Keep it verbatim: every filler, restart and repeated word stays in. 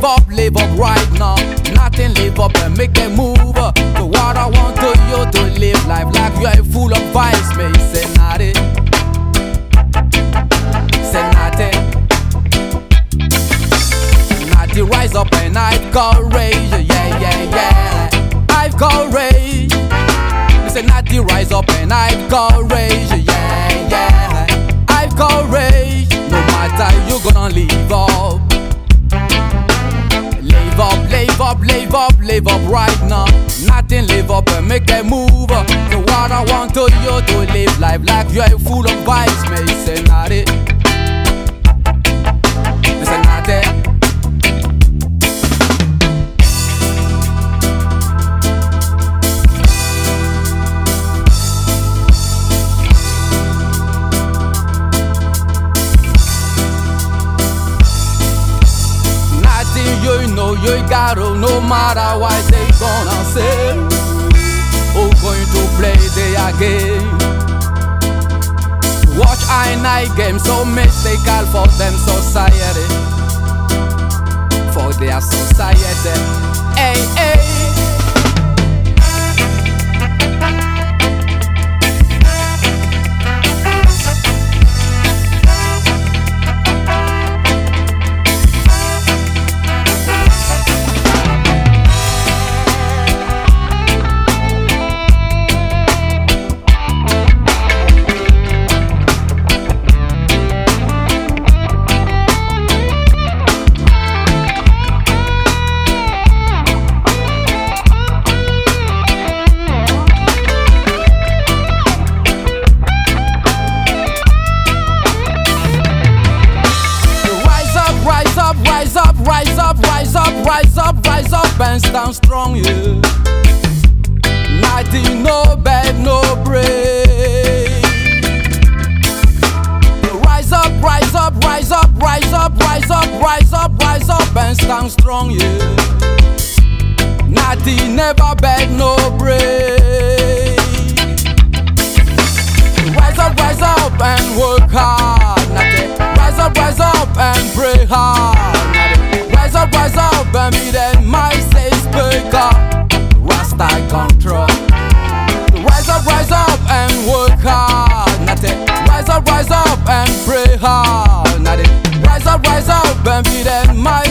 live up, live up right now. Nothing live up and make a move. So what I want to you to live life like you are full of vice, me say nothing. Say nothing. Nothing rise up and I've got rage, yeah, yeah, yeah. I've got rage. Say nothing rise up and I've got rage, yeah, yeah. I've got rage. No matter you gonna live up. Live up, live up, live up, live up right now. Nothing live up and make a move. So what I want to you to live life like you are full of vice, me say nothing. Say nothing. You know you gotta, no matter what they gonna say, who going to play their game. Watch I night game so mystical for them society, for their society. Hey, hey. Rise up, rise up, rise up, rise up, rise up and stand strong, yeah. Nothing, no bed, no break. Rise up, rise up, rise up, rise up, rise up, rise up, rise up and stand strong, yeah. Nothing, never bed, no break. Rise up, rise up and work hard. Nothing. Rise up, rise up and pray hard. Rise up, rise up and be that my safe speaker. Rasta control. Rise up, rise up and work hard. Nothing. Rise up, rise up and pray hard. Nothing. Rise up, rise up and be that my